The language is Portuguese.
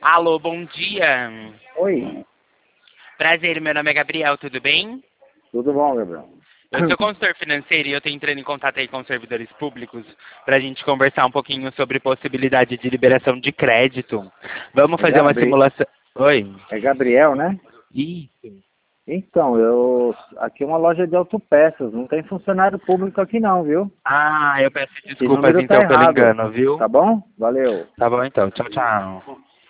Alô, bom dia. Oi, Prazer, meu nome é Gabriel, tudo bem? tudo bom, Gabriel? Eu sou consultor financeiro e eu estou entrando em contato aí com os servidores públicos para a gente conversar um pouquinho sobre possibilidade de liberação de crédito. Vamos É, fazer uma simulação. Oi. é Gabriel, né? Isso. Então, aqui é uma loja de autopeças, não tem funcionário público aqui não, viu? Ah, eu peço Esse desculpas número tá então pelo errado, engano, viu? tá bom? Valeu. Tá bom então. Tchau, tchau.